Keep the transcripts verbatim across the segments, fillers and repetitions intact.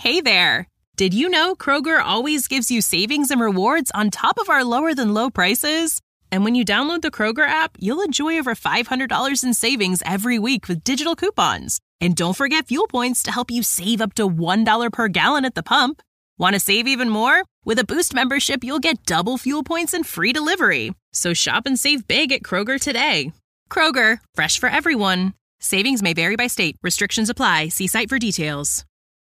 Hey there! Did you know Kroger always gives you savings and rewards on top of our lower than low prices? And when you download the Kroger app, you'll enjoy over five hundred dollars in savings every week with digital coupons. And don't forget fuel points to help you save up to one dollar per gallon at the pump. Want to save even more? With a Boost membership, you'll get double fuel points and free delivery. So shop and save big at Kroger today. Kroger, fresh for everyone. Savings may vary by state. Restrictions apply. See site for details.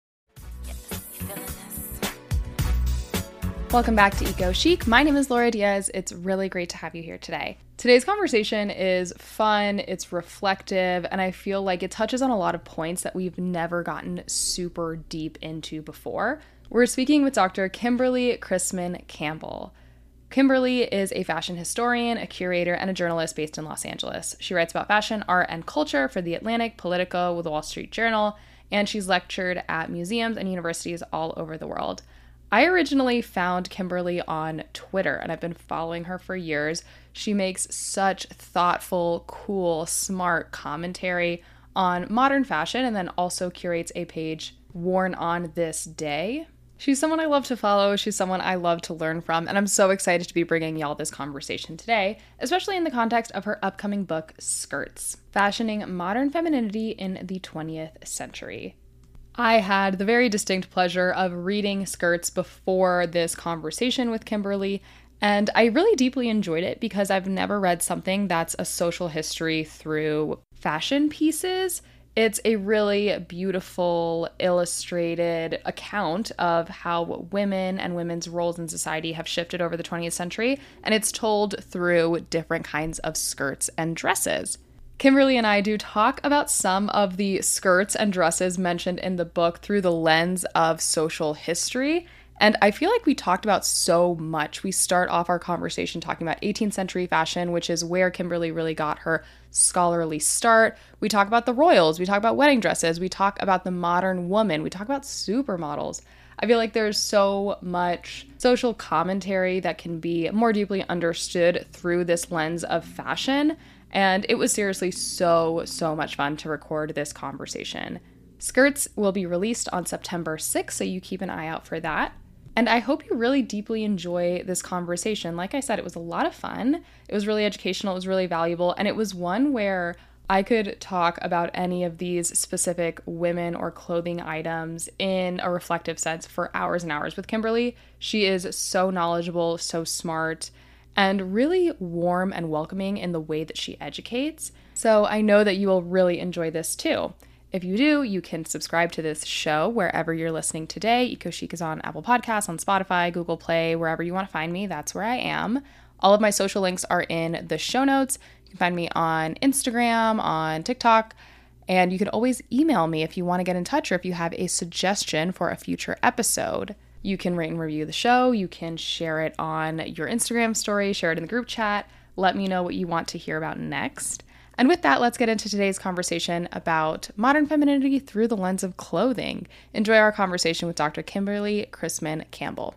Welcome back to Eco Chic. My name is Laura Diaz. It's really great to have you here today. Today's conversation is fun, it's reflective, and I feel like it touches on a lot of points that we've never gotten super deep into before. We're speaking with Doctor Kimberly Chrisman Campbell. Kimberly is a fashion historian, a curator, and a journalist based in Los Angeles. She writes about fashion, art, and culture for The Atlantic, Politico, The Wall Street Journal, and she's lectured at museums and universities all over the world. I originally found Kimberly on Twitter, and I've been following her for years. She makes such thoughtful, cool, smart commentary on modern fashion, and then also curates a page, Worn on This Day. She's someone I love to follow. She's someone I love to learn from, and I'm so excited to be bringing y'all this conversation today, especially in the context of her upcoming book, Skirts: Fashioning Modern Femininity in the twentieth Century. I had the very distinct pleasure of reading Skirts before this conversation with Kimberly, and I really deeply enjoyed it because I've never read something that's a social history through fashion pieces. It's a really beautiful, illustrated account of how women and women's roles in society have shifted over the twentieth century, and it's told through different kinds of skirts and dresses. Kimberly and I do talk about some of the skirts and dresses mentioned in the book through the lens of social history, and I feel like we talked about so much. We start off our conversation talking about eighteenth century fashion, which is where Kimberly really got her scholarly start. We talk about the royals, we talk about wedding dresses, we talk about the modern woman, we talk about supermodels. I feel like there's so much social commentary that can be more deeply understood through this lens of fashion. And it was seriously so, so much fun to record this conversation. Skirts will be released on September sixth, so you keep an eye out for that. And I hope you really deeply enjoy this conversation. Like I said, it was a lot of fun. It was really educational. It was really valuable. And it was one where I could talk about any of these specific women or clothing items in a reflective sense for hours and hours with Kimberly. She is so knowledgeable, so smart, and really warm and welcoming in the way that she educates. So I know that you will really enjoy this too. If you do, you can subscribe to this show wherever you're listening today. Eco Chic is on Apple Podcasts, on Spotify, Google Play, wherever you want to find me, that's where I am. All of my social links are in the show notes. You can find me on Instagram, on TikTok, and you can always email me if you want to get in touch or if you have a suggestion for a future episode. You can rate and review the show. You can share it on your Instagram story, share it in the group chat. Let me know what you want to hear about next. And with that, let's get into today's conversation about modern femininity through the lens of clothing. Enjoy our conversation with Doctor Kimberly Chrisman Campbell.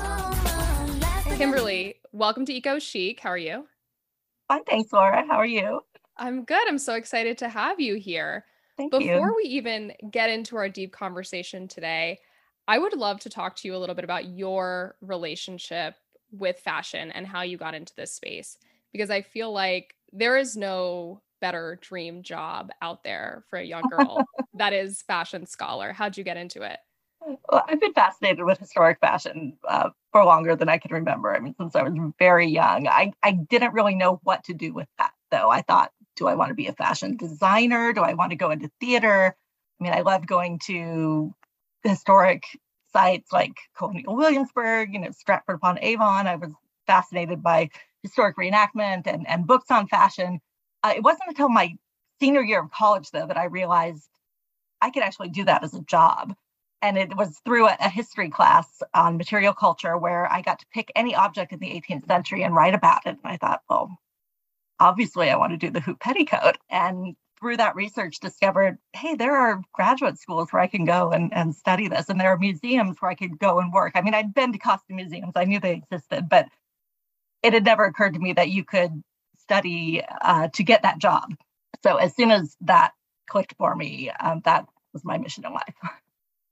Kimberly, welcome to Eco Chic. How are you? Fine, thanks, Laura. How are you? I'm good. I'm so excited to have you here. Thank Before you. Before we even get into our deep conversation today, I would love to talk to you a little bit about your relationship with fashion and how you got into this space, because I feel like there is no better dream job out there for a young girl that is fashion scholar. How'd you get into it? Well, I've been fascinated with historic fashion uh, for longer than I can remember. I mean, since I was very young. I, I didn't really know what to do with that, though. I thought, do I want to be a fashion designer? Do I want to go into theater? I mean, I loved going to historic sites like Colonial Williamsburg, you know, Stratford upon Avon. I was fascinated by historic reenactment and, and books on fashion. Uh, it wasn't until my senior year of college, though, that I realized I could actually do that as a job. And it was through a, a history class on material culture where I got to pick any object in the eighteenth century and write about it. And I thought, well, obviously I want to do the hoop petticoat. And through that research discovered, hey, there are graduate schools where I can go and, and study this. And there are museums where I could go and work. I mean, I'd been to costume museums. I knew they existed, but it had never occurred to me that you could study uh, to get that job. So as soon as that clicked for me, um, that was my mission in life.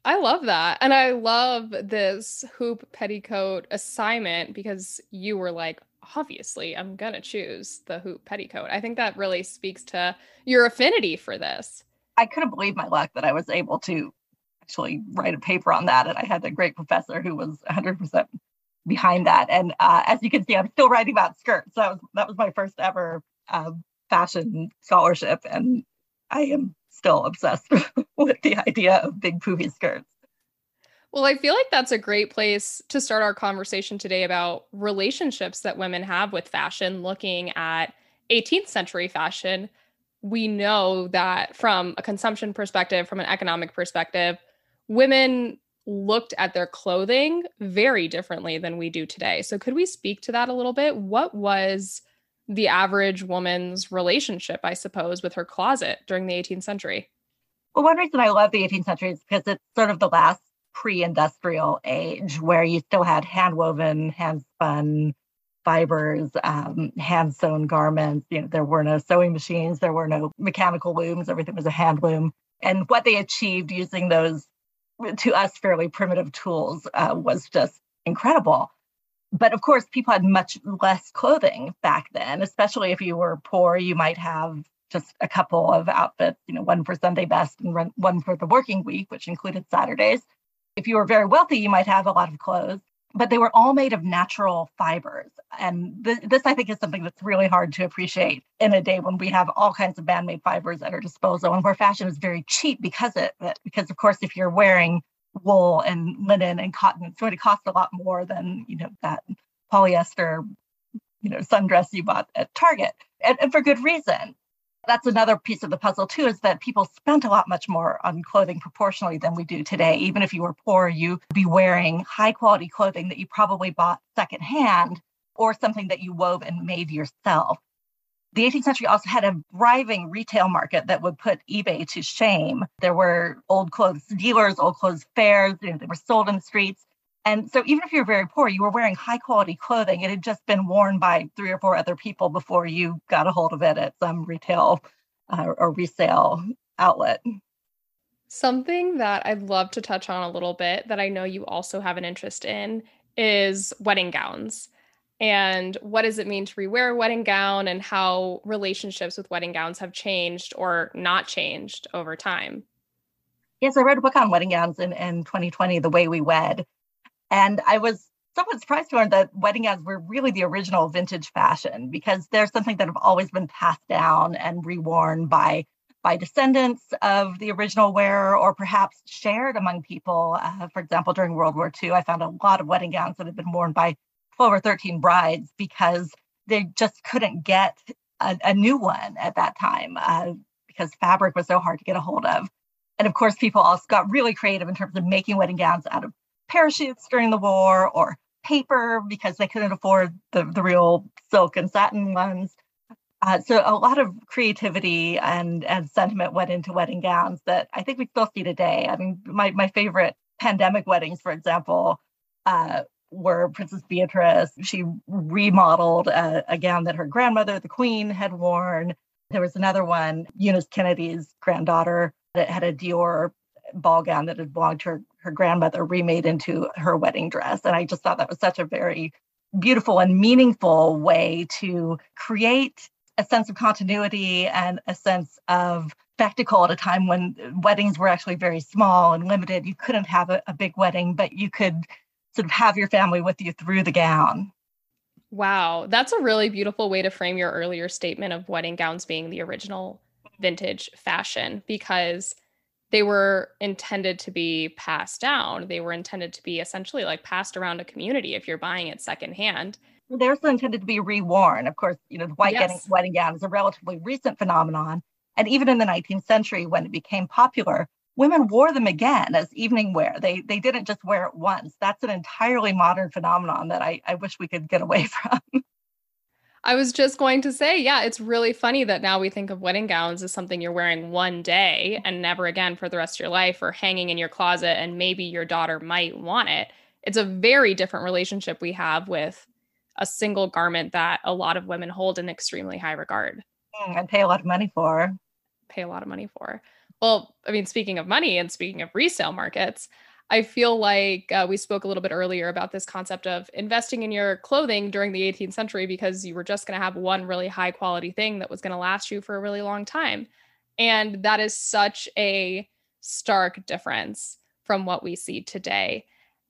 I love that. And I love this hoop petticoat assignment because you were like, obviously, I'm going to choose the hoop petticoat. I think that really speaks to your affinity for this. I couldn't believe my luck that I was able to actually write a paper on that. And I had a great professor who was one hundred percent behind that. And uh, as you can see, I'm still writing about skirts. That was, that was my first ever uh, fashion scholarship. And I am still obsessed with the idea of big poofy skirts. Well, I feel like that's a great place to start our conversation today about relationships that women have with fashion, looking at eighteenth century fashion. We know that from a consumption perspective, from an economic perspective, women looked at their clothing very differently than we do today. So could we speak to that a little bit? What was the average woman's relationship, I suppose, with her closet during the eighteenth century? Well, one reason I love the eighteenth century is because it's sort of the last pre-industrial age where you still had hand-woven, hand-spun fibers, um, hand-sewn garments. You know, there were no sewing machines, there were no mechanical looms, everything was a hand loom. And what they achieved using those, to us, fairly primitive tools uh, was just incredible. But of course, people had much less clothing back then, especially if you were poor. You might have just a couple of outfits, you know, one for Sunday best and one for the working week, which included Saturdays. If you were very wealthy, you might have a lot of clothes, but they were all made of natural fibers. And th- this, I think, is something that's really hard to appreciate in a day when we have all kinds of man-made fibers at our disposal and where fashion is very cheap because of it. Because, of course, if you're wearing wool and linen and cotton, it's going to cost a lot more than, you know, that polyester, you know, sundress you bought at Target, and, and for good reason. That's another piece of the puzzle, too, is that people spent a lot much more on clothing proportionally than we do today. Even if you were poor, you'd be wearing high quality clothing that you probably bought secondhand or something that you wove and made yourself. The eighteenth century also had a thriving retail market that would put eBay to shame. There were old clothes dealers, old clothes fairs, you know, they were sold in the streets. And so even if you're very poor, you were wearing high quality clothing. It had just been worn by three or four other people before you got a hold of it at some retail uh, or resale outlet. Something that I'd love to touch on a little bit that I know you also have an interest in is wedding gowns. And what does it mean to rewear a wedding gown and how relationships with wedding gowns have changed or not changed over time? Yes, I read a book on wedding gowns in, in twenty twenty, The Way We Wed. And I was somewhat surprised to learn that wedding gowns were really the original vintage fashion because they're something that have always been passed down and reworn by, by descendants of the original wearer or perhaps shared among people. Uh, for example, during World War Two, I found a lot of wedding gowns that had been worn by twelve or thirteen brides because they just couldn't get a, a new one at that time uh, because fabric was so hard to get a hold of. And of course, people also got really creative in terms of making wedding gowns out of parachutes during the war or paper because they couldn't afford the, the real silk and satin ones. Uh, so a lot of creativity and, and sentiment went into wedding gowns that I think we still see today. I mean, my, my favorite pandemic weddings, for example, uh, were Princess Beatrice. She remodeled a, a gown that her grandmother, the Queen, had worn. There was another one, Eunice Kennedy's granddaughter, that had a Dior ball gown that had belonged to her, her grandmother, remade into her wedding dress. And I just thought that was such a very beautiful and meaningful way to create a sense of continuity and a sense of spectacle at a time when weddings were actually very small and limited. You couldn't have a, a big wedding, but you could sort of have your family with you through the gown. Wow, that's a really beautiful way to frame your earlier statement of wedding gowns being the original vintage fashion because they were intended to be passed down. They were intended to be essentially like passed around a community if you're buying it secondhand. They're also intended to be reworn. Of course, you know, the white Yes. wedding gown is a relatively recent phenomenon. And even in the nineteenth century, when it became popular, women wore them again as evening wear. They they didn't just wear it once. That's an entirely modern phenomenon that I, I wish we could get away from. I was just going to say, yeah, it's really funny that now we think of wedding gowns as something you're wearing one day and never again for the rest of your life or hanging in your closet and maybe your daughter might want it. It's a very different relationship we have with a single garment that a lot of women hold in extremely high regard. And pay a lot of money for. Pay a lot of money for. Well, I mean, speaking of money and speaking of resale markets, I feel like uh, we spoke a little bit earlier about this concept of investing in your clothing during the eighteenth century because you were just going to have one really high quality thing that was going to last you for a really long time. And that is such a stark difference from what we see today.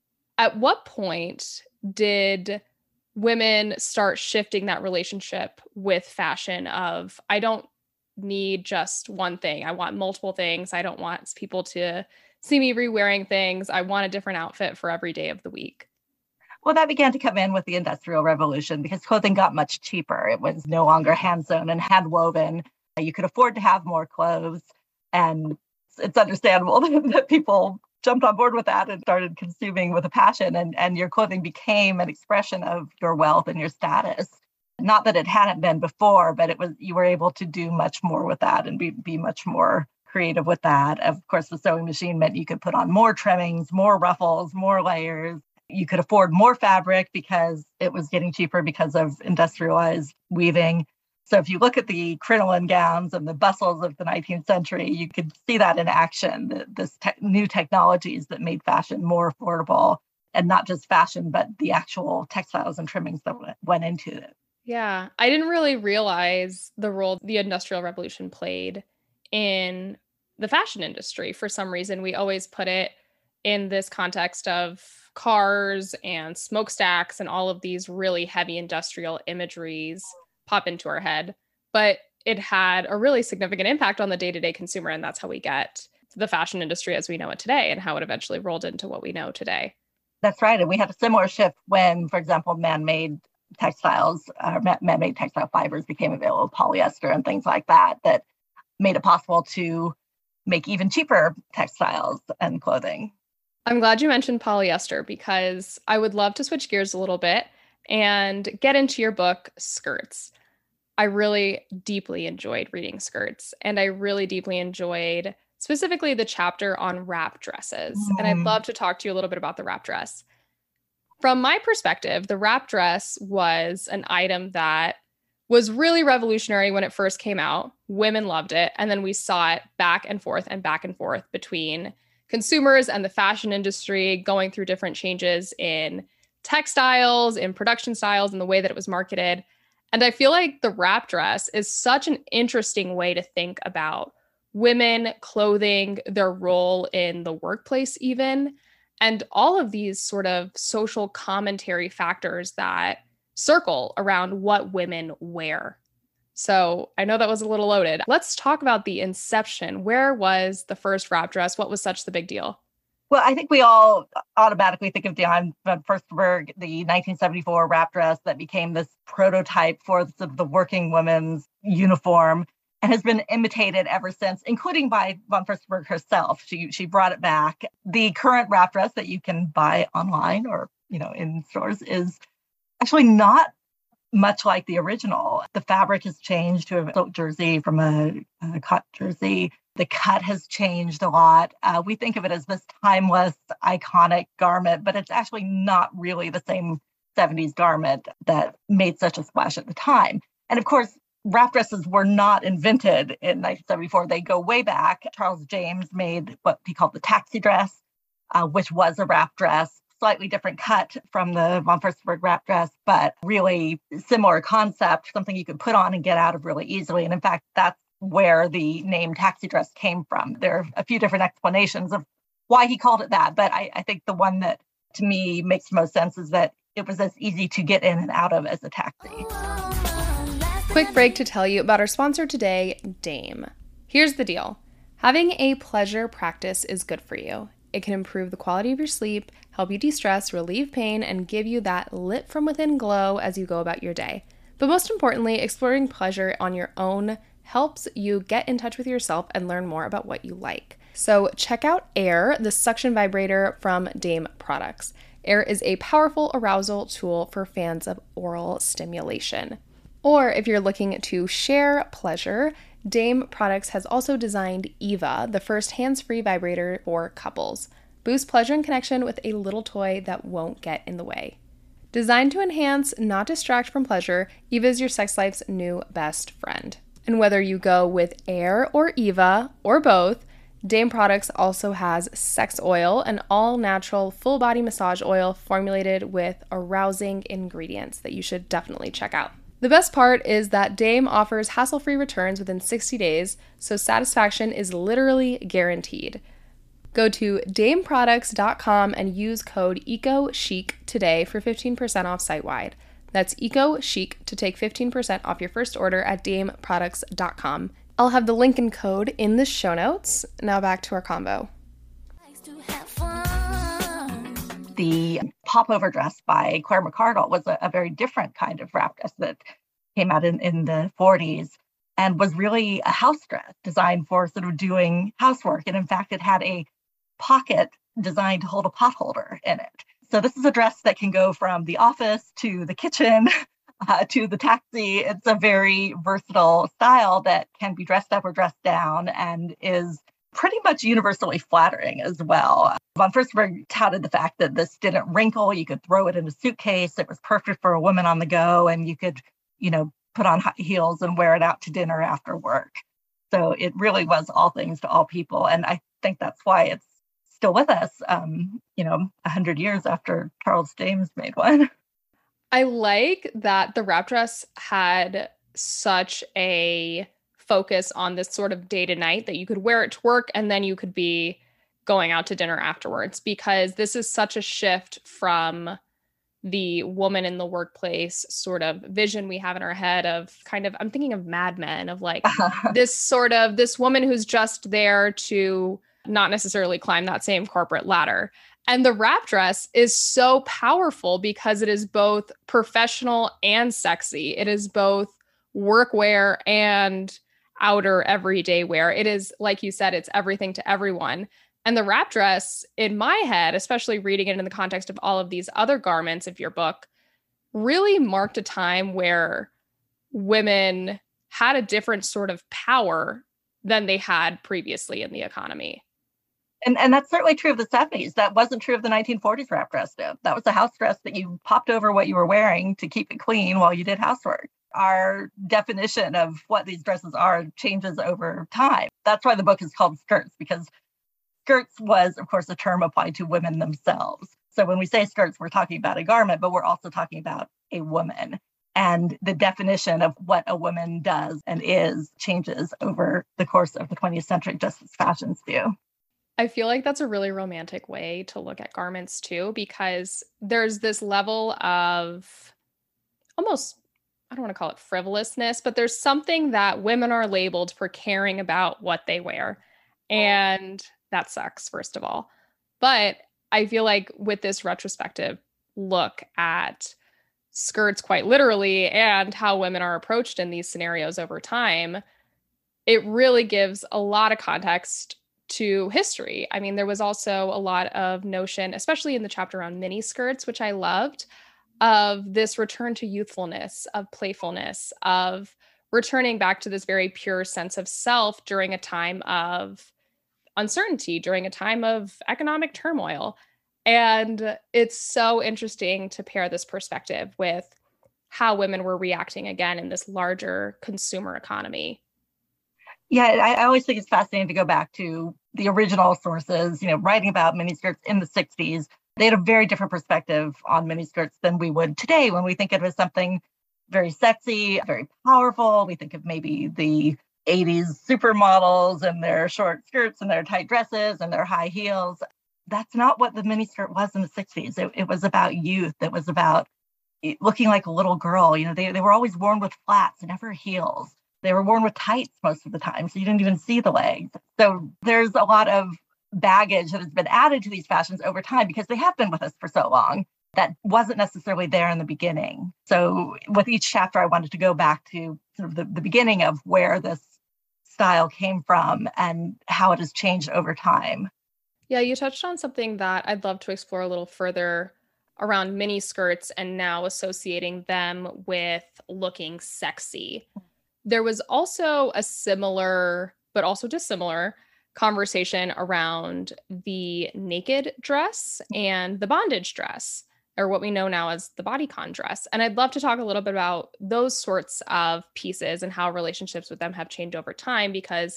At what point did women start shifting that relationship with fashion of, I don't need just one thing. I want multiple things. I don't want people to see me re-wearing things. I want a different outfit for every day of the week. Well, that began to come in with the Industrial Revolution because clothing got much cheaper. It was no longer hand-sewn and hand-woven. You could afford to have more clothes. And it's understandable that people jumped on board with that and started consuming with a passion. And, and your clothing became an expression of your wealth and your status. Not that it hadn't been before, but it was you were able to do much more with that and be, be much more creative with that. Of course, the sewing machine meant you could put on more trimmings, more ruffles, more layers. You could afford more fabric because it was getting cheaper because of industrialized weaving. So if you look at the crinoline gowns and the bustles of the nineteenth century, you could see that in action, the, this te- new technologies that made fashion more affordable, and not just fashion, but the actual textiles and trimmings that w- went into it. Yeah, I didn't really realize the role the Industrial Revolution played in the fashion industry. For some reason, we always put it in this context of cars and smokestacks and all of these really heavy industrial imageries pop into our head. But it had a really significant impact on the day-to-day consumer, and that's how we get the fashion industry as we know it today and how it eventually rolled into what we know today. That's right. And we had a similar shift when, for example, man-made textiles, uh, man-made textile fibers became available, polyester and things like that, that made it possible to make even cheaper textiles and clothing. I'm glad you mentioned polyester because I would love to switch gears a little bit and get into your book, Skirts. I really deeply enjoyed reading Skirts, and I really deeply enjoyed specifically the chapter on wrap dresses. Mm. And I'd love to talk to you a little bit about the wrap dress. From my perspective, the wrap dress was an item that was really revolutionary when it first came out. Women loved it. And then we saw it back and forth and back and forth between consumers and the fashion industry going through different changes in textiles, in production styles, and the way that it was marketed. And I feel like the wrap dress is such an interesting way to think about women, clothing, their role in the workplace even, and all of these sort of social commentary factors that circle around what women wear. So I know that was a little loaded. Let's talk about the inception. Where was the first wrap dress? What was such the big deal? Well, I think we all automatically think of Diane von Furstenberg, the nineteen seventy-four wrap dress that became this prototype for the, the working woman's uniform and has been imitated ever since, including by von Furstenberg herself. She she brought it back. The current wrap dress that you can buy online or, you know, in stores is actually not much like the original. The fabric has changed to a silk jersey from a, a cut jersey. The cut has changed a lot. Uh, we think of it as this timeless, iconic garment, but it's actually not really the same seventies garment that made such a splash at the time. And of course, wrap dresses were not invented in nineteen seventy-four. They go way back. Charles James made what he called the taxi dress, uh, which was a wrap dress. Slightly different cut from the von Furstenberg wrap dress, but really similar concept, something you could put on and get out of really easily. And in fact, that's where the name taxi dress came from. There are a few different explanations of why he called it that, but I, I think the one that to me makes most sense is that it was as easy to get in and out of as a taxi. Quick break to tell you about our sponsor today, Dame. Here's the deal. Having a pleasure practice is good for you. It can improve the quality of your sleep, help you de-stress, relieve pain, and give you that lit from within glow as you go about your day. But most importantly, exploring pleasure on your own helps you get in touch with yourself and learn more about what you like. So check out Air, the suction vibrator from Dame Products. Air is a powerful arousal tool for fans of oral stimulation. Or if you're looking to share pleasure, Dame Products has also designed Eva, the first hands-free vibrator for couples. Boost pleasure and connection with a little toy that won't get in the way. Designed to enhance, not distract from pleasure, Eva is your sex life's new best friend. And whether you go with Air or Eva, or both, Dame Products also has Sex Oil, an all-natural full-body massage oil formulated with arousing ingredients that you should definitely check out. The best part is that Dame offers hassle-free returns within sixty days, so satisfaction is literally guaranteed. Go to dame products dot com and use code EcoChic today for fifteen percent off site-wide. That's EcoChic to take fifteen percent off your first order at dame products dot com. I'll have the link and code in the show notes. Now back to our combo. The popover dress by Claire McCardell was a, a very different kind of wrap dress that came out in, in the forties and was really a house dress designed for sort of doing housework. And in fact, it had a pocket designed to hold a pot holder in it. So this is a dress that can go from the office to the kitchen uh, to the taxi. It's a very versatile style that can be dressed up or dressed down and is pretty much universally flattering as well. Von Furstenberg touted the fact that this didn't wrinkle. You could throw it in a suitcase. It was perfect for a woman on the go, and you could, you know, put on high heels and wear it out to dinner after work. So it really was all things to all people. And I think that's why it's still with us, um, you know, a hundred years after Charles James made one. I like that the wrap dress had such a focus on this sort of day to night that you could wear it to work and then you could be going out to dinner afterwards, because this is such a shift from the woman in the workplace sort of vision we have in our head of kind of, I'm thinking of Mad Men, of like this sort of, this woman who's just there to not necessarily climb that same corporate ladder. And the wrap dress is so powerful because it is both professional and sexy. It is both workwear and outer everyday wear. It is, like you said, it's everything to everyone. And the wrap dress, in my head, especially reading it in the context of all of these other garments of your book, really marked a time where women had a different sort of power than they had previously in the economy. And and that's certainly true of the seventies. That wasn't true of the nineteen forties wrap dress, though. That was a house dress that you popped over what you were wearing to keep it clean while you did housework. Our definition of what these dresses are changes over time. That's why the book is called Skirts, because skirts was, of course, a term applied to women themselves. So when we say skirts, we're talking about a garment, but we're also talking about a woman. And the definition of what a woman does and is changes over the course of the twentieth century, just as fashions do. I feel like that's a really romantic way to look at garments too, because there's this level of almost, I don't want to call it frivolousness, but there's something that women are labeled for caring about what they wear. And that sucks, first of all. But I feel like with this retrospective look at skirts quite literally and how women are approached in these scenarios over time, it really gives a lot of context to history. I mean, there was also a lot of notion, especially in the chapter on mini skirts, which I loved, of this return to youthfulness, of playfulness, of returning back to this very pure sense of self during a time of uncertainty, during a time of economic turmoil. And it's so interesting to pair this perspective with how women were reacting again in this larger consumer economy. Yeah, I, I always think it's fascinating to go back to the original sources, you know, writing about miniskirts in the sixties. They had a very different perspective on miniskirts than we would today when we think of it as something very sexy, very powerful. We think of maybe the eighties supermodels and their short skirts and their tight dresses and their high heels. That's not what the miniskirt was in the sixties. It, it was about youth. It was about looking like a little girl. You know, they, they were always worn with flats, never heels. They were worn with tights most of the time, so you didn't even see the legs. So there's a lot of baggage that has been added to these fashions over time because they have been with us for so long that wasn't necessarily there in the beginning. So with each chapter, I wanted to go back to sort of the, the beginning of where this style came from and how it has changed over time. Yeah, you touched on something that I'd love to explore a little further around mini skirts and now associating them with looking sexy. There was also a similar, but also dissimilar conversation around the naked dress and the bondage dress, or what we know now as the bodycon dress. And I'd love to talk a little bit about those sorts of pieces and how relationships with them have changed over time, because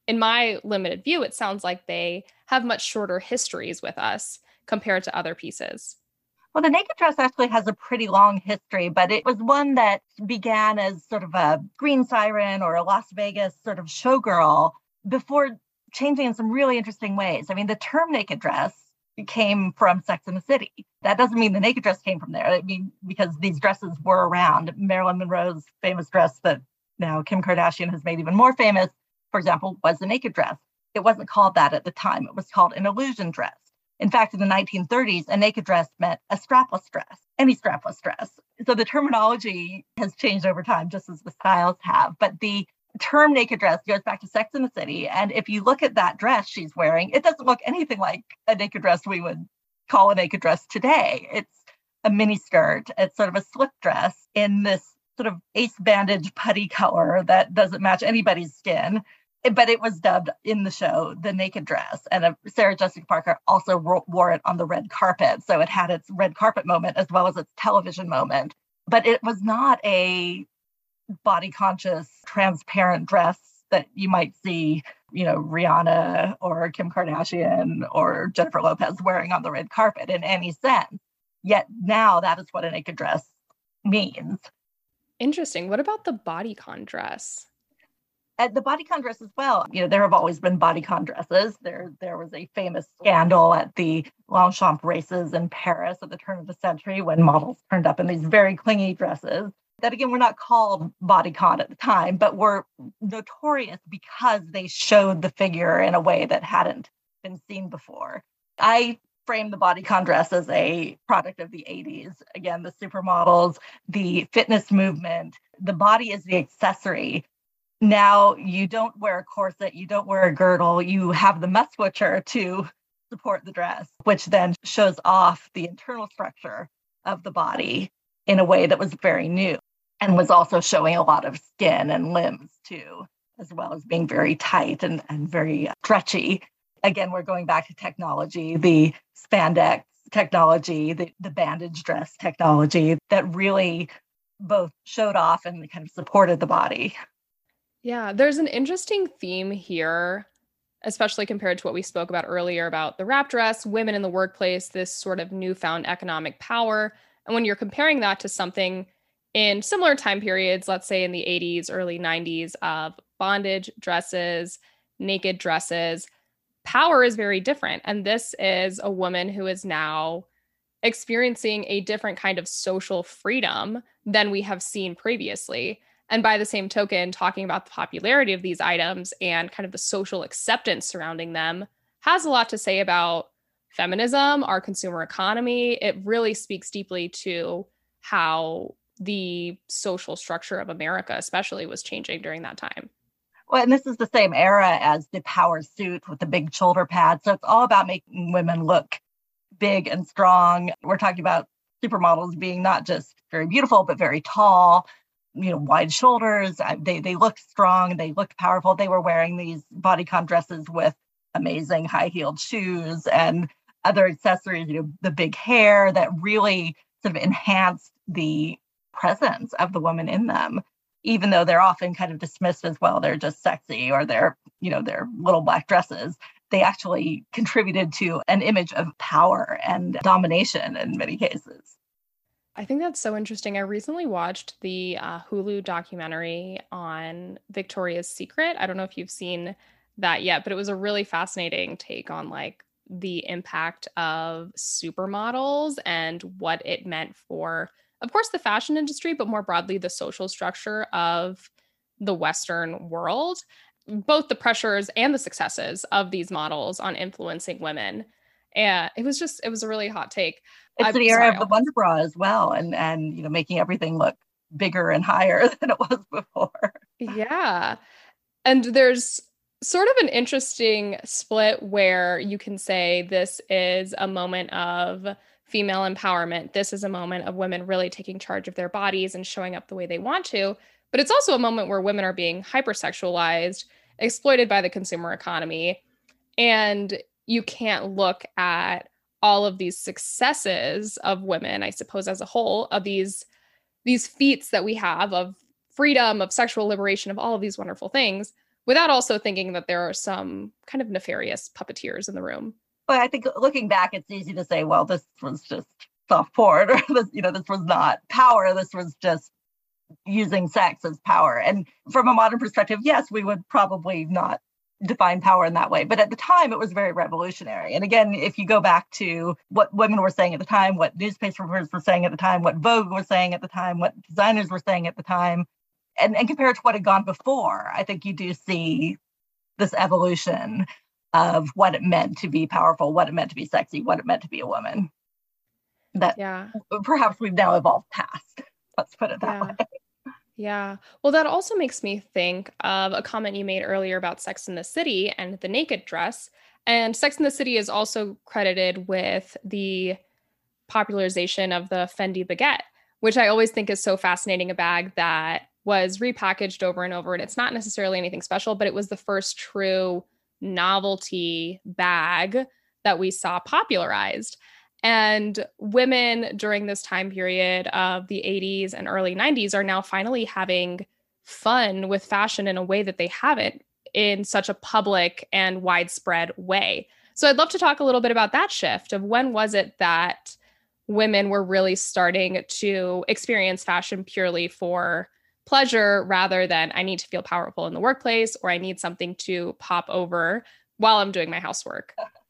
in my limited view, it sounds like they have much shorter histories with us compared to other pieces. Well, the naked dress actually has a pretty long history, but it was one that began as sort of a green siren or a Las Vegas sort of showgirl before changing in some really interesting ways. I mean, the term naked dress came from Sex and the City. That doesn't mean the naked dress came from there. I mean, because these dresses were around. Marilyn Monroe's famous dress that now Kim Kardashian has made even more famous, for example, was the naked dress. It wasn't called that at the time. It was called an illusion dress. In fact, in the nineteen thirties, a naked dress meant a strapless dress, any strapless dress. So the terminology has changed over time, just as the styles have. But the term naked dress goes back to Sex and the City. And if you look at that dress she's wearing, it doesn't look anything like a naked dress we would call a naked dress today. It's a mini skirt. It's sort of a slip dress in this sort of ace bandage putty color that doesn't match anybody's skin. But it was dubbed in the show the naked dress. And uh, Sarah Jessica Parker also ro- wore it on the red carpet. So it had its red carpet moment as well as its television moment. But it was not a body conscious, transparent dress that you might see, you know, Rihanna or Kim Kardashian or Jennifer Lopez wearing on the red carpet in any sense. Yet now that is what a naked dress means. Interesting. What about the bodycon dress? At the bodycon dress as well, you know, there have always been bodycon dresses. There, there was a famous scandal at the Longchamp races in Paris at the turn of the century when models turned up in these very clingy dresses that, again, were not called bodycon at the time, but were notorious because they showed the figure in a way that hadn't been seen before. I frame the bodycon dress as a product of the eighties. Again, the supermodels, the fitness movement, the body is the accessory. Now you don't wear a corset, you don't wear a girdle, you have the musculature to support the dress, which then shows off the internal structure of the body in a way that was very new and was also showing a lot of skin and limbs too, as well as being very tight and, and very stretchy. Again, we're going back to technology, the spandex technology, the, the bandage dress technology that really both showed off and kind of supported the body. Yeah, there's an interesting theme here, especially compared to what we spoke about earlier about the wrap dress, women in the workplace, this sort of newfound economic power. And when you're comparing that to something in similar time periods, let's say in the eighties, early nineties, of bondage dresses, naked dresses, power is very different. And this is a woman who is now experiencing a different kind of social freedom than we have seen previously. And by the same token, talking about the popularity of these items and kind of the social acceptance surrounding them has a lot to say about feminism, our consumer economy. It really speaks deeply to how the social structure of America, especially, was changing during that time. Well, and this is the same era as the power suit with the big shoulder pads. So it's all about making women look big and strong. We're talking about supermodels being not just very beautiful, but very tall, you know, wide shoulders. They they looked strong. They looked powerful. They were wearing these bodycon dresses with amazing high-heeled shoes and other accessories, you know, the big hair that really sort of enhanced the presence of the woman in them, even though they're often kind of dismissed as, well, they're just sexy or they're, you know, they're little black dresses. They actually contributed to an image of power and domination in many cases. I think that's so interesting. I recently watched the uh, Hulu documentary on Victoria's Secret. I don't know if you've seen that yet, but it was a really fascinating take on like the impact of supermodels and what it meant for, of course, the fashion industry, but more broadly, the social structure of the Western world, both the pressures and the successes of these models on influencing women. And it was just, it was a really hot take. It's I'm the era sorry, of the Wonder Bra as well, and and you know, making everything look bigger and higher than it was before. Yeah. And there's sort of an interesting split where you can say this is a moment of female empowerment. This is a moment of women really taking charge of their bodies and showing up the way they want to. But it's also a moment where women are being hypersexualized, exploited by the consumer economy. And you can't look at all of these successes of women, I suppose, as a whole, of these, these feats that we have of freedom, of sexual liberation, of all of these wonderful things, without also thinking that there are some kind of nefarious puppeteers in the room. But I think looking back, it's easy to say, well, this was just soft porn, or this, you know, this was not power. This was just using sex as power. And from a modern perspective, yes, we would probably not define power in that way. But at the time, it was very revolutionary. And again, if you go back to what women were saying at the time, what newspapers were saying at the time, what Vogue was saying at the time, what designers were saying at the time, and, and compare it to what had gone before, I think you do see this evolution of what it meant to be powerful, what it meant to be sexy, what it meant to be a woman. That yeah. perhaps we've now evolved past. Let's put it that yeah. way. Yeah. Well, that also makes me think of a comment you made earlier about Sex and the City and the naked dress. And Sex and the City is also credited with the popularization of the Fendi baguette, which I always think is so fascinating, a bag that was repackaged over and over. And it's not necessarily anything special, but it was the first true novelty bag that we saw popularized. And women during this time period of the eighties and early nineties are now finally having fun with fashion in a way that they haven't in such a public and widespread way. So I'd love to talk a little bit about that shift of when was it that women were really starting to experience fashion purely for pleasure rather than I need to feel powerful in the workplace or I need something to pop over while I'm doing my housework.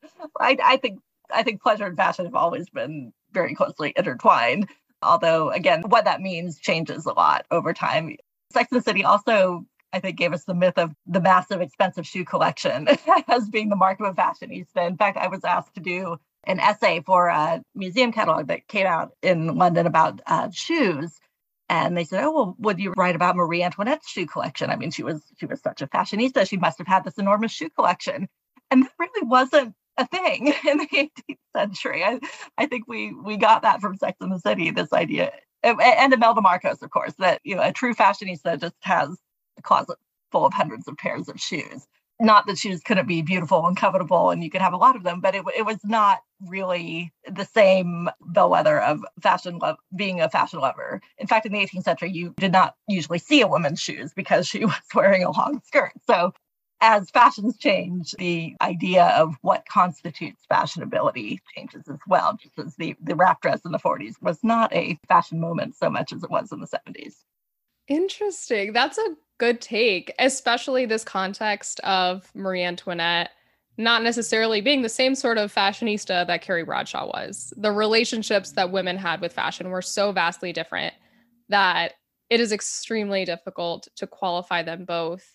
I, I think I think pleasure and fashion have always been very closely intertwined. Although, again, what that means changes a lot over time. Sex and the City also, I think, gave us the myth of the massive, expensive shoe collection as being the mark of a fashionista. In fact, I was asked to do an essay for a museum catalog that came out in London about uh, shoes. And they said, oh, well, would you write about Marie Antoinette's shoe collection? I mean, she was she was such a fashionista. She must have had this enormous shoe collection. And that really wasn't a thing in the eighteenth century. I, I think we we got that from Sex and the City, this idea, and, and Imelda Marcos, of course, that you know a true fashionista just has a closet full of hundreds of pairs of shoes. Not that shoes couldn't be beautiful and covetable and you could have a lot of them, but it, it was not really the same bellwether of fashion love, being a fashion lover. In fact, in the eighteenth century, you did not usually see a woman's shoes because she was wearing a long skirt. So as fashions change, the idea of what constitutes fashionability changes as well, just as the, the wrap dress in the forties was not a fashion moment so much as it was in the seventies. Interesting. That's a good take, especially this context of Marie Antoinette not necessarily being the same sort of fashionista that Carrie Bradshaw was. The relationships that women had with fashion were so vastly different that it is extremely difficult to qualify them both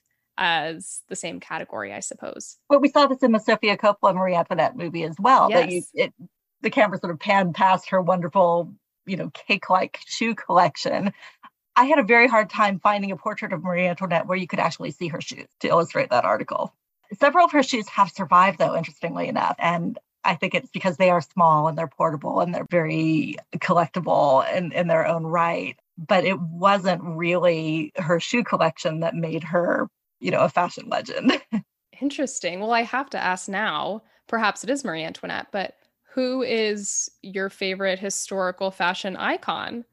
as the same category, I suppose. Well, we saw this in the Sofia Coppola Marie Antoinette movie as well. Yes. That you, it, the camera sort of panned past her wonderful, you know, cake-like shoe collection. I had a very hard time finding a portrait of Marie Antoinette where you could actually see her shoes to illustrate that article. Several of her shoes have survived, though, interestingly enough. And I think it's because they are small and they're portable and they're very collectible in, in their own right. But it wasn't really her shoe collection that made her, you know, a fashion legend. Interesting. Well, I have to ask now, perhaps it is Marie Antoinette, but who is your favorite historical fashion icon?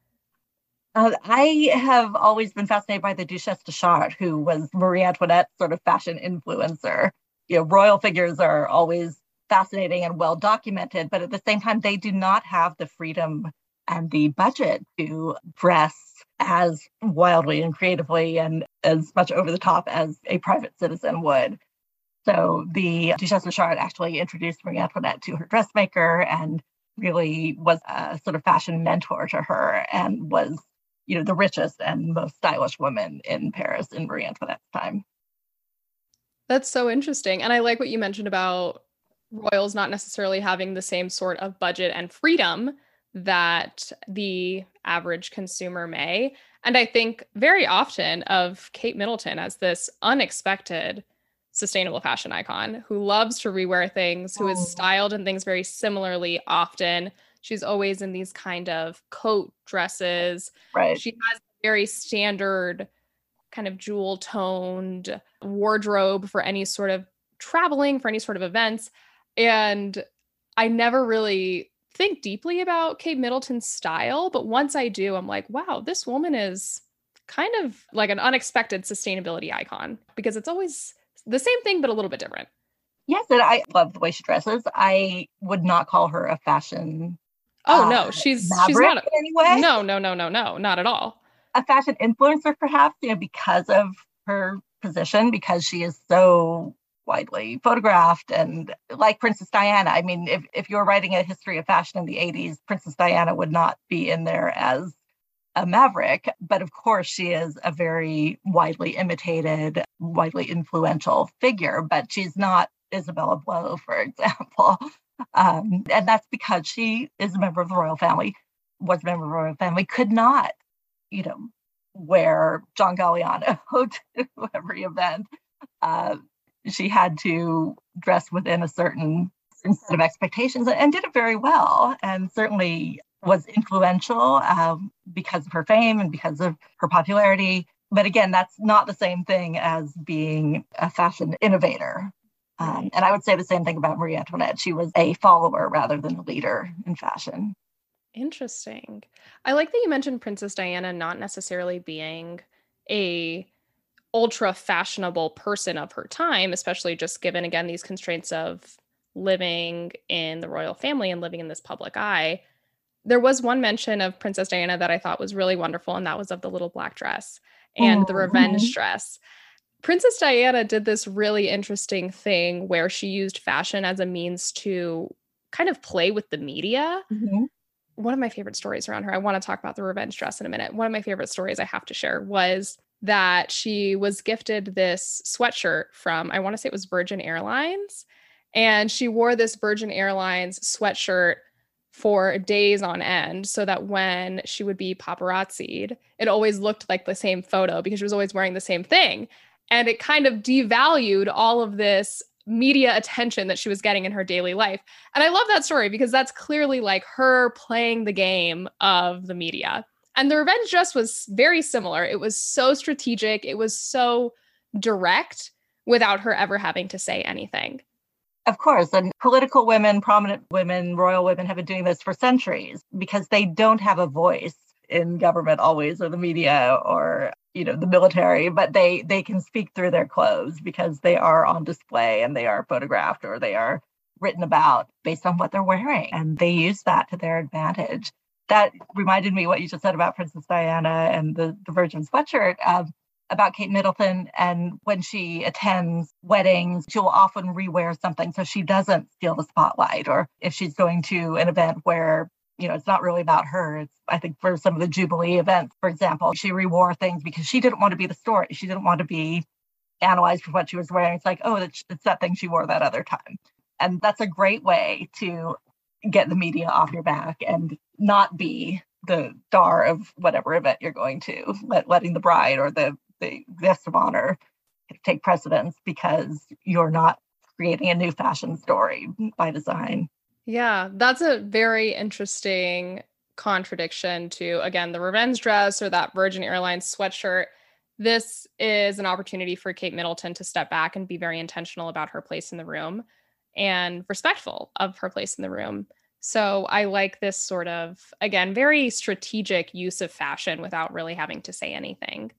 Uh, I have always been fascinated by the Duchesse de Chartres, who was Marie Antoinette's sort of fashion influencer. You know, royal figures are always fascinating and well documented, but at the same time, they do not have the freedom and the budget to dress as wildly and creatively and as much over the top as a private citizen would. So the Duchesse de Chartres actually introduced Marie Antoinette to her dressmaker and really was a sort of fashion mentor to her and was, you know, the richest and most stylish woman in Paris in Marie Antoinette's time. That's so interesting. And I like what you mentioned about royals not necessarily having the same sort of budget and freedom that the average consumer may. And I think very often of Kate Middleton as this unexpected sustainable fashion icon who loves to rewear things, who is styled in things very similarly often. She's always in these kind of coat dresses. Right. She has a very standard kind of jewel toned wardrobe for any sort of traveling, for any sort of events. And I never really think deeply about Kate Middleton's style, but once I do, I'm like, wow, this woman is kind of like an unexpected sustainability icon, because it's always The same thing, but a little bit different. Yes, and I love the way she dresses. I would not call her a fashion Oh, uh, no, she's maverick she's not. A, in any way. no, no, no, no, no, not at all. A fashion influencer, perhaps, you know, because of her position, because she is so widely photographed, and like Princess Diana. I mean, if, if you're writing a history of fashion in the eighties, Princess Diana would not be in there as a maverick, but of course she is a very widely imitated, widely influential figure, but she's not Isabella Blow, for example. Um, and that's because she is a member of the royal family, was a member of the royal family, could not, you know, wear John Galliano to every event. Uh, she had to dress within a certain, certain set of expectations, and did it very well, and certainly was influential um, because of her fame and because of her popularity. But again, that's not the same thing as being a fashion innovator. Um, and I would say the same thing about Marie Antoinette. She was a follower rather than a leader in fashion. Interesting. I like that you mentioned Princess Diana not necessarily being a ultra fashionable person of her time, especially just given, again, these constraints of living in the royal family and living in this public eye. There was one mention of Princess Diana that I thought was really wonderful, and that was of the little black dress and Mm-hmm. the revenge dress. Princess Diana did this really interesting thing where she used fashion as a means to kind of play with the media. Mm-hmm. One of my favorite stories around her, I want to talk about the revenge dress in a minute. One of my favorite stories I have to share was that she was gifted this sweatshirt from, I want to say it was Virgin Airlines. And she wore this Virgin Airlines sweatshirt for days on end, so that when she would be paparazzi'd, it always looked like the same photo because she was always wearing the same thing. And it kind of devalued all of this media attention that she was getting in her daily life. And I love that story because that's clearly like her playing the game of the media. And the revenge dress was very similar. It was so strategic. It was so direct without her ever having to say anything. Of course, and political women, prominent women, royal women have been doing this for centuries because they don't have a voice in government always, or the media, or, you know, the military, but they they can speak through their clothes because they are on display and they are photographed or they are written about based on what they're wearing, and they use that to their advantage. That reminded me what you just said about Princess Diana and the, the Virgin sweatshirt. Um, about Kate Middleton, and when she attends weddings, she'll often rewear something so she doesn't steal the spotlight. Or if she's going to an event where, you know, it's not really about her. It's, I think for some of the Jubilee events, for example, she rewore things because she didn't want to be the story. She didn't want to be analyzed for what she was wearing. It's like, oh, it's, it's that thing she wore that other time. And that's a great way to get the media off your back and not be the star of whatever event you're going to, let, letting the bride or the the guest of honor take precedence because you're not creating a new fashion story by design. Yeah, that's a very interesting contradiction to, again, the revenge dress or that Virgin Airlines sweatshirt. This is an opportunity for Kate Middleton to step back and be very intentional about her place in the room and respectful of her place in the room. So I like this sort of, again, very strategic use of fashion without really having to say anything.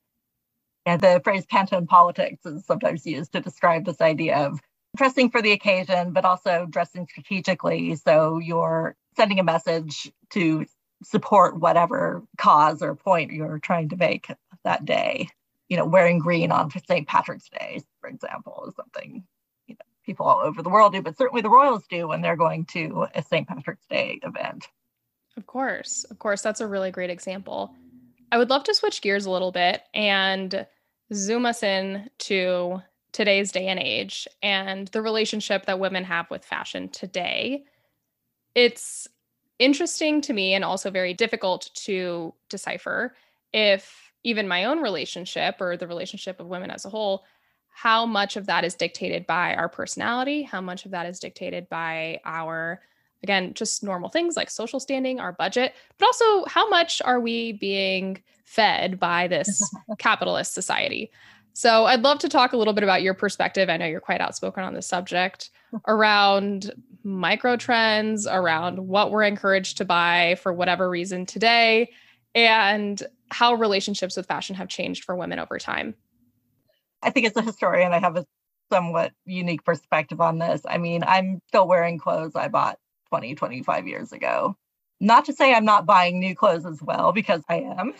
And the phrase Pantone politics is sometimes used to describe this idea of dressing for the occasion, but also dressing strategically. So you're sending a message to support whatever cause or point you're trying to make that day. You know, wearing green on Saint Patrick's Day, for example, is something, you know, people all over the world do, but certainly the royals do when they're going to a Saint Patrick's Day event. Of course. Of course. That's a really great example. I would love to switch gears a little bit and zoom us in to today's day and age and the relationship that women have with fashion today. It's interesting to me and also very difficult to decipher if even my own relationship or the relationship of women as a whole, how much of that is dictated by our personality, how much of that is dictated by our, again, just normal things like social standing, our budget, but also how much are we being fed by this capitalist society? So I'd love to talk a little bit about your perspective. I know you're quite outspoken on this subject around micro trends, around what we're encouraged to buy for whatever reason today, and how relationships with fashion have changed for women over time. I think as a historian, I have a somewhat unique perspective on this. I mean, I'm still wearing clothes I bought twenty, twenty-five years ago. Not to say I'm not buying new clothes as well, because I am.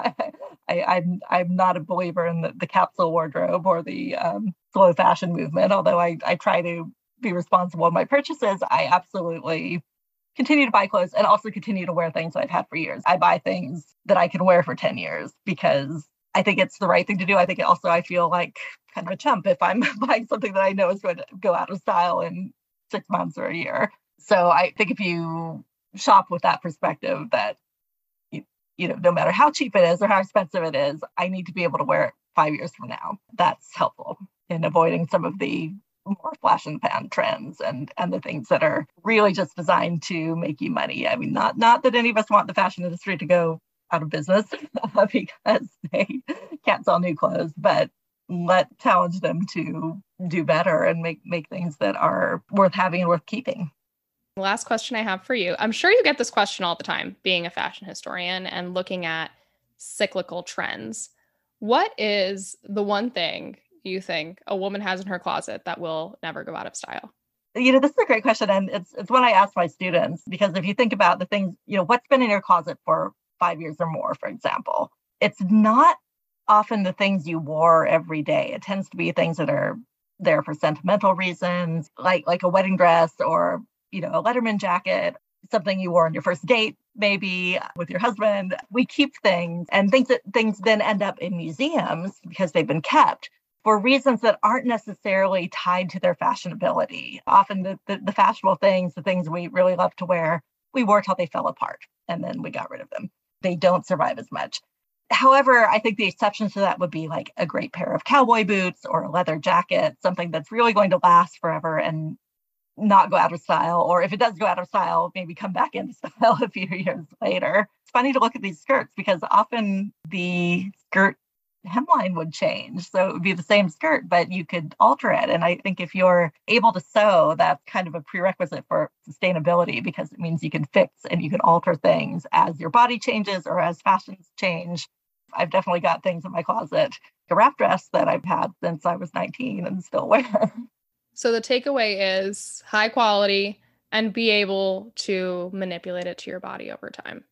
I, I'm I'm not a believer in the, the capsule wardrobe or the um, slow fashion movement, although I, I try to be responsible in my purchases. I absolutely continue to buy clothes and also continue to wear things I've had for years. I buy things that I can wear for ten years because I think it's the right thing to do. I think it also I feel like kind of a chump if I'm buying something that I know is going to go out of style in six months or a year. So I think if you shop with that perspective that, you, you know, no matter how cheap it is or how expensive it is, I need to be able to wear it five years from now. That's helpful in avoiding some of the more flash in the pan trends and and the things that are really just designed to make you money. I mean, not not that any of us want the fashion industry to go out of business because they can't sell new clothes, but let challenge them to do better and make make things that are worth having and worth keeping. Last question I have for you. I'm sure you get this question all the time, being a fashion historian and looking at cyclical trends. What is the one thing you think a woman has in her closet that will never go out of style? You know, this is a great question. And it's it's one I ask my students, because if you think about the things, you know, what's been in your closet for five years or more, for example, it's not often the things you wore every day. It tends to be things that are there for sentimental reasons, like like a wedding dress or, you know, a Letterman jacket, something you wore on your first date, maybe with your husband. We keep things, and things that things then end up in museums because they've been kept for reasons that aren't necessarily tied to their fashionability. Often the, the, the fashionable things, the things we really love to wear, we wore till they fell apart and then we got rid of them. They don't survive as much. However, I think the exceptions to that would be like a great pair of cowboy boots or a leather jacket, something that's really going to last forever and not go out of style. Or if it does go out of style, maybe come back into style a few years later. It's funny to look at these skirts because often the skirt hemline would change. So it would be the same skirt, but you could alter it. And I think if you're able to sew, that's kind of a prerequisite for sustainability, because it means you can fix and you can alter things as your body changes or as fashions change. I've definitely got things in my closet, a wrap dress that I've had since I was nineteen and still wear. So the takeaway is high quality and be able to manipulate it to your body over time.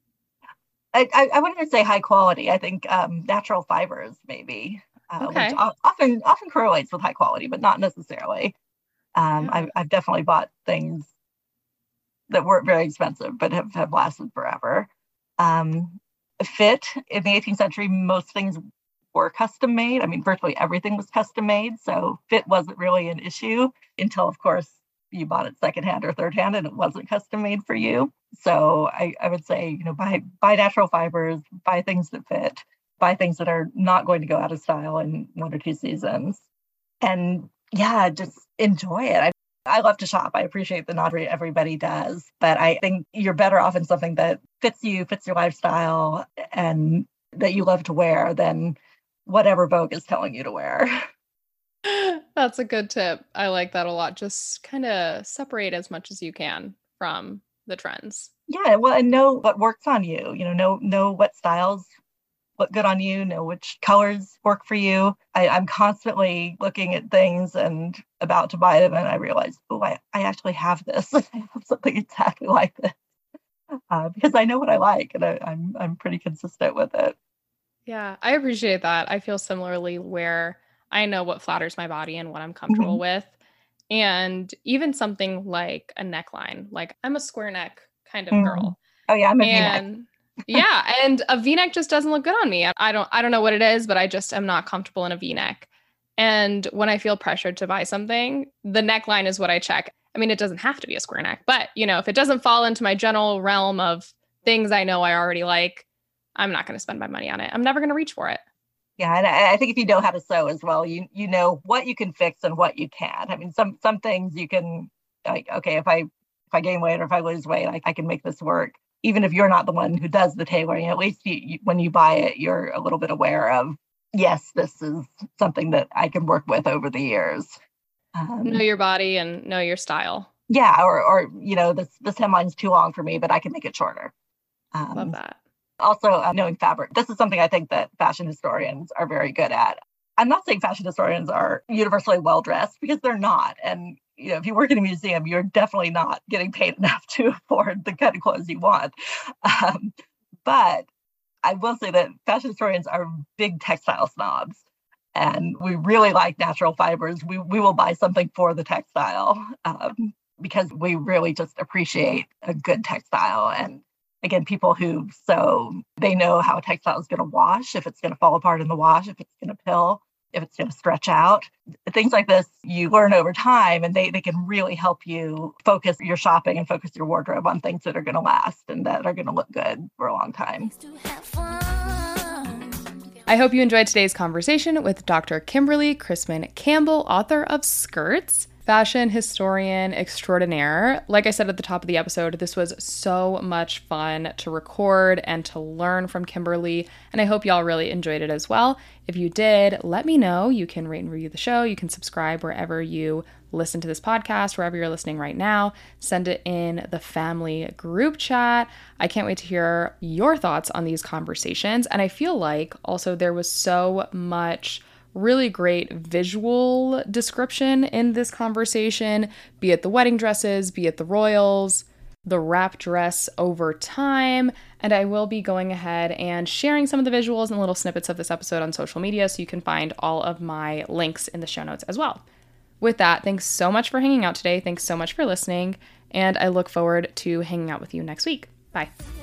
I, I, I wouldn't say high quality. I think um, natural fibers, maybe, uh, okay. which often often correlates with high quality, but not necessarily. Um, yeah. I've, I've definitely bought things that weren't very expensive, but have, have lasted forever. Um, fit, in the eighteenth century, most things were custom made. I mean, virtually everything was custom made. So fit wasn't really an issue until, of course, you bought it secondhand or third hand and it wasn't custom made for you. So I, I would say, you know, buy buy natural fibers, buy things that fit, buy things that are not going to go out of style in one or two seasons. And yeah, just enjoy it. I, I love to shop. I appreciate that not everybody does, but I think you're better off in something that fits you, fits your lifestyle, and that you love to wear than whatever Vogue is telling you to wear. That's a good tip. I like that a lot. Just kind of separate as much as you can from the trends. Yeah, well, and know what works on you. You know, know know what styles look good on you. Know which colors work for you. I, I'm constantly looking at things and about to buy them, and I realize, oh, I, I actually have this. I have something exactly like this uh, because I know what I like, and I, I'm I'm pretty consistent with it. Yeah, I appreciate that. I feel similarly where I know what flatters my body and what I'm comfortable mm-hmm. with. And even something like a neckline, like I'm a square neck kind of mm-hmm. girl. Oh yeah, I'm a and, V-neck. yeah, and a V-neck just doesn't look good on me. I don't I don't know what it is, but I just am not comfortable in a V-neck. And when I feel pressured to buy something, the neckline is what I check. I mean, it doesn't have to be a square neck, but you know, if it doesn't fall into my general realm of things I know I already like, I'm not going to spend my money on it. I'm never going to reach for it. Yeah, and I, I think if you know how to sew as well, you you know what you can fix and what you can't. I mean, some some things you can, like, okay, if I if I gain weight or if I lose weight, I, I can make this work. Even if you're not the one who does the tailoring, at least you, you, when you buy it, you're a little bit aware of, yes, this is something that I can work with over the years. Um, know your body and know your style. Yeah, or or you know, this this hemline's too long for me, but I can make it shorter. Um, Love that. Also, uh, knowing fabric. This is something I think that fashion historians are very good at. I'm not saying fashion historians are universally well-dressed, because they're not. And, you know, if you work in a museum, you're definitely not getting paid enough to afford the kind of clothes you want. Um, but I will say that fashion historians are big textile snobs, and we really like natural fibers. We we will buy something for the textile um, because we really just appreciate a good textile. And again, people who sew, they know how a textile is going to wash, if it's going to fall apart in the wash, if it's going to pill, if it's going to stretch out. Things like this you learn over time, and they, they can really help you focus your shopping and focus your wardrobe on things that are going to last and that are going to look good for a long time. I hope you enjoyed today's conversation with Doctor Kimberly Chrisman Campbell, author of Skirts, fashion historian extraordinaire. Like I said at the top of the episode, this was so much fun to record and to learn from Kimberly, and I hope y'all really enjoyed it as well. If you did, let me know. You can rate and review the show. You can subscribe wherever you listen to this podcast, wherever you're listening right now. Send it in the family group chat. I can't wait to hear your thoughts on these conversations. And I feel like also there was so much really great visual description in this conversation, be it the wedding dresses, be it the royals, the wrap dress over time. And I will be going ahead and sharing some of the visuals and little snippets of this episode on social media, so you can find all of my links in the show notes as well. With that, thanks so much for hanging out today. Thanks so much for listening. And I look forward to hanging out with you next week. Bye.